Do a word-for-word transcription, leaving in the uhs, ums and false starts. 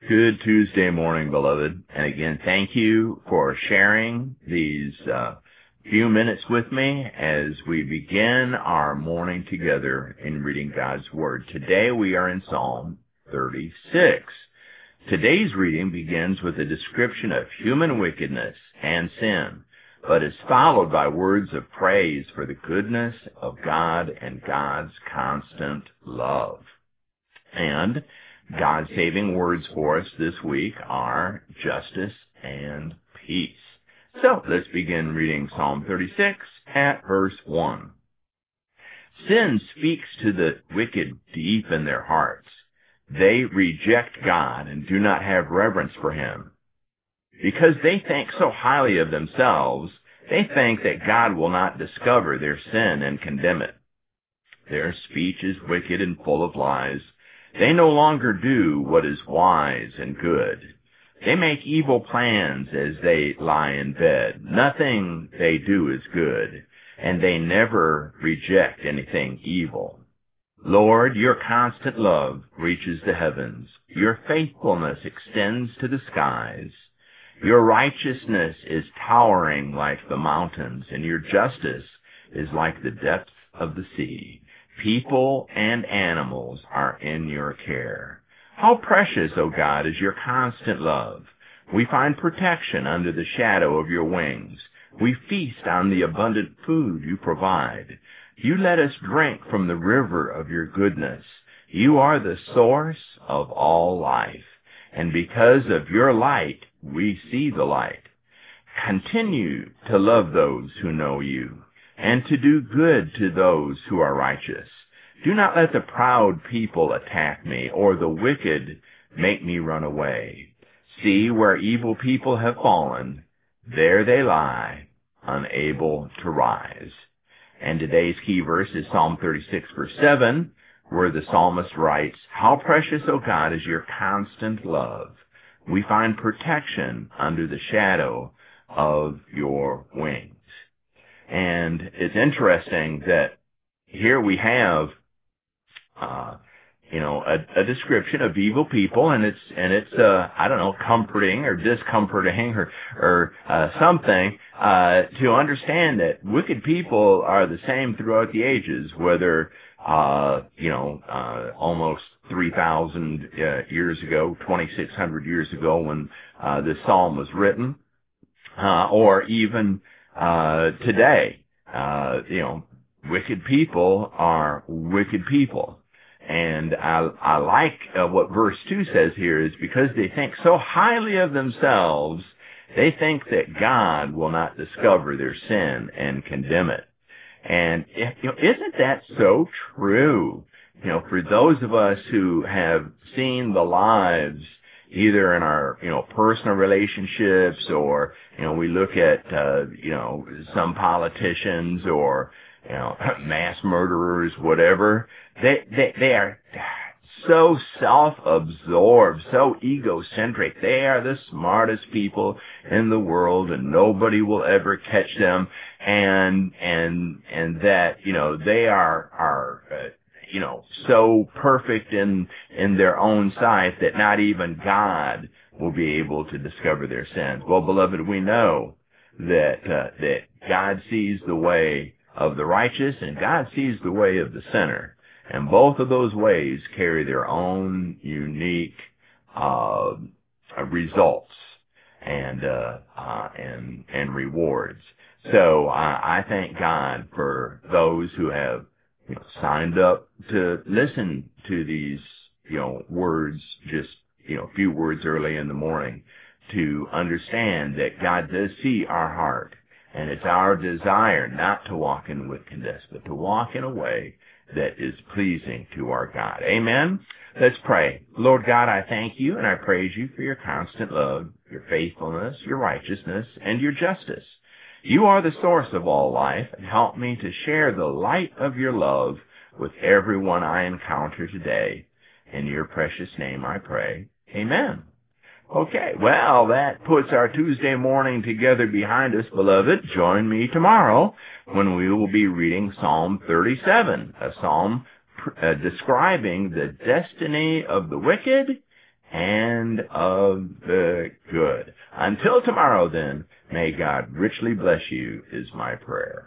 Good Tuesday morning, beloved. And again, thank you for sharing these uh, few minutes with me as we begin our morning together in reading God's Word. Today we are in Psalm thirty-six. Today's reading begins with a description of human wickedness and sin, but is followed by words of praise for the goodness of God and God's constant love. And God's saving words for us this week are justice and peace. So let's begin reading Psalm thirty-six at verse one. Sin speaks to the wicked deep in their hearts. They reject God and do not have reverence for Him. Because they think so highly of themselves, they think that God will not discover their sin and condemn it. Their speech is wicked and full of lies. They no longer do what is wise and good. They make evil plans as they lie in bed. Nothing they do is good, and they never reject anything evil. Lord, your constant love reaches the heavens. Your faithfulness extends to the skies. Your righteousness is towering like the mountains, and your justice is like the depths of the sea. People and animals are in your care. How precious, O God, is your constant love. We find protection under the shadow of your wings. We feast on the abundant food you provide. You let us drink from the river of your goodness. You are the source of all life, and because of your light, we see the light. Continue to love those who know you, and to do good to those who are righteous. Do not let the proud people attack me, or the wicked make me run away. See where evil people have fallen. There they lie, unable to rise. And today's key verse is Psalm thirty-six, verse seven, where the psalmist writes, How precious, O God, is your constant love. We find protection under the shadow of your wings. And it's interesting that here we have, uh, you know, a, a description of evil people, and it's and it's uh, I don't know, comforting or discomforting or or uh, something uh, to understand that wicked people are the same throughout the ages, whether uh, you know, uh, almost three thousand uh, years ago, twenty-six hundred years ago, when uh, this psalm was written, uh, or even Uh, today. Uh, you know, wicked people are wicked people. And I, I like uh, what verse two says here is because they think so highly of themselves, they think that God will not discover their sin and condemn it. And if, you know, isn't that so true? You know, for those of us who have seen the lives either in our, you know, personal relationships, or, you know, we look at, uh, you know, some politicians or, you know, mass murderers, whatever. They, they, they are so self-absorbed, so egocentric. They are the smartest people in the world, and nobody will ever catch them. And, and, and that, you know, they are, are, uh, you know, so perfect in, in their own sight that not even God will be able to discover their sins. Well, beloved, we know that, uh, that God sees the way of the righteous and God sees the way of the sinner. And both of those ways carry their own unique, uh, results and, uh, uh, and, and rewards. So I, I thank God for those who have, you know, signed up to listen to these, you know, words, just, you know, a few words early in the morning, to understand that God does see our heart, and it's our desire not to walk in wickedness, but to walk in a way that is pleasing to our God. Amen? Let's pray. Lord God, I thank you and I praise you for your constant love, your faithfulness, your righteousness, and your justice. You are the source of all life, and help me to share the light of your love with everyone I encounter today. In your precious name I pray. Amen. Okay, well, that puts our Tuesday morning together behind us, beloved. Join me tomorrow when we will be reading Psalm thirty-seven, a psalm uh, describing the destiny of the wicked and of the good. Until tomorrow, then, may God richly bless you, is my prayer.